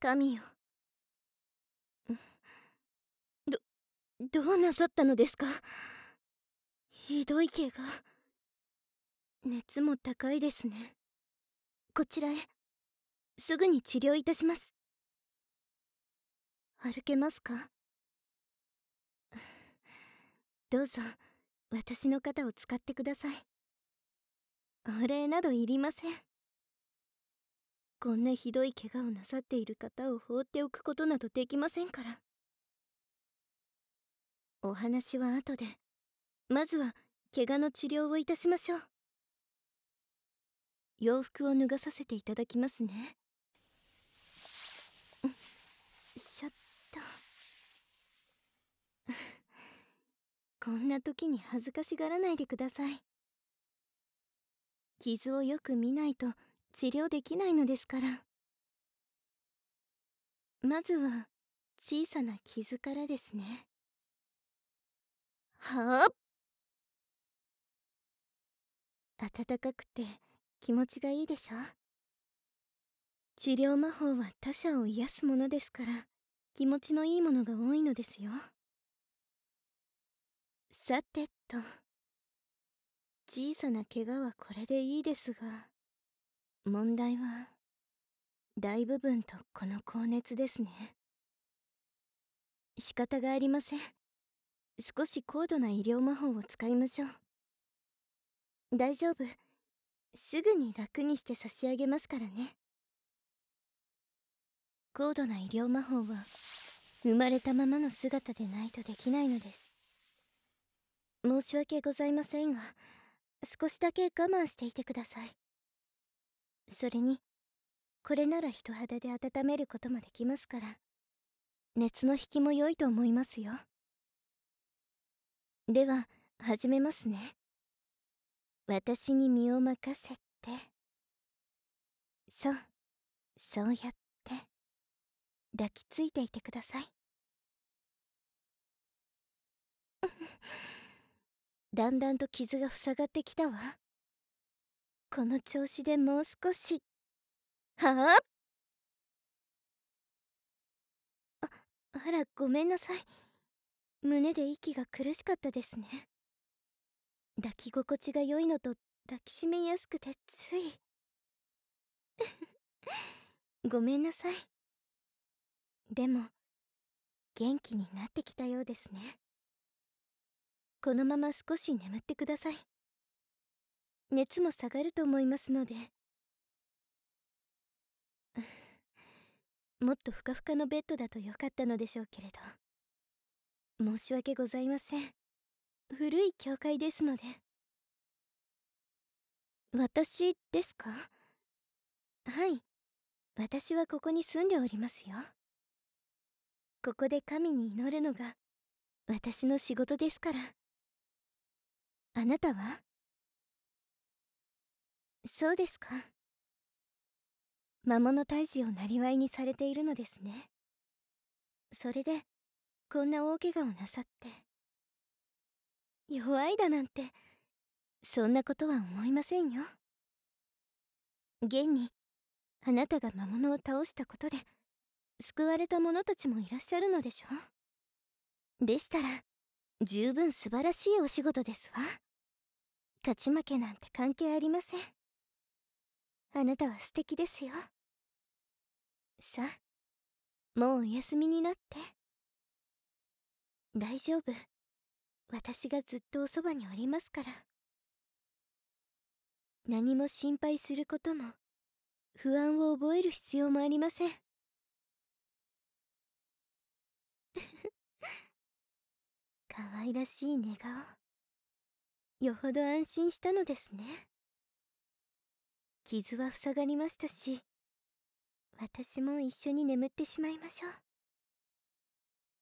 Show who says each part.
Speaker 1: 神よ。どうなさったのですか？ひどい怪我。熱も高いですね。こちらへすぐに治療いたします。歩けますか？どうぞ私の肩を使ってください。お礼などいりません。こんなひどい怪我をなさっている方を放っておくことなどできませんから。お話は後で。まずは怪我の治療をいたしましょう。洋服を脱がさせていただきますね。しょっと。こんな時に恥ずかしがらないでください。傷をよく見ないと治療できないのですから。まずは小さな傷からですね。はあ、暖かくて気持ちがいいでしょ。治療魔法は他者を癒すものですから、気持ちのいいものが多いのですよ。さてと、小さな怪我はこれでいいですが、問題は大部分とこの高熱ですね。仕方がありません。少し高度な医療魔法を使いましょう。大丈夫。すぐに楽にして差し上げますからね。高度な医療魔法は生まれたままの姿でないとできないのです。申し訳ございませんが、少しだけ我慢していてください。それに、これなら人肌で温めることもできますから、熱の引きも良いと思いますよ。では始めますね。私に身を任せて。そうやって抱きついていてください。だんだんと傷が塞がってきたわ。この調子でもう少し。はあ、あら、ごめんなさい。胸で息が苦しかったですね。抱き心地が良いのと抱きしめやすくてつい。ごめんなさい。でも元気になってきたようですね。このまま少し眠ってください。熱も下がると思いますので。もっとふかふかのベッドだとよかったのでしょうけれど。申し訳ございません。古い教会ですので。私ですか？はい、私はここに住んでおりますよ。ここで神に祈るのが私の仕事ですから。あなたは？そうですか。魔物退治をなりわいにされているのですね。それでこんな大怪我をなさって。弱いだなんて、そんなことは思いませんよ。現にあなたが魔物を倒したことで救われた者たちもいらっしゃるのでしょ。でしたら十分素晴らしいお仕事ですわ。勝ち負けなんて関係ありません。あなたは素敵ですよ。さあ、もうお休みになって。大丈夫。私がずっとおそばにおりますから。何も心配することも不安を覚える必要もありません。可愛らしい寝顔。よほど安心したのですね。傷は塞がりましたし、私も一緒に眠ってしまいましょう。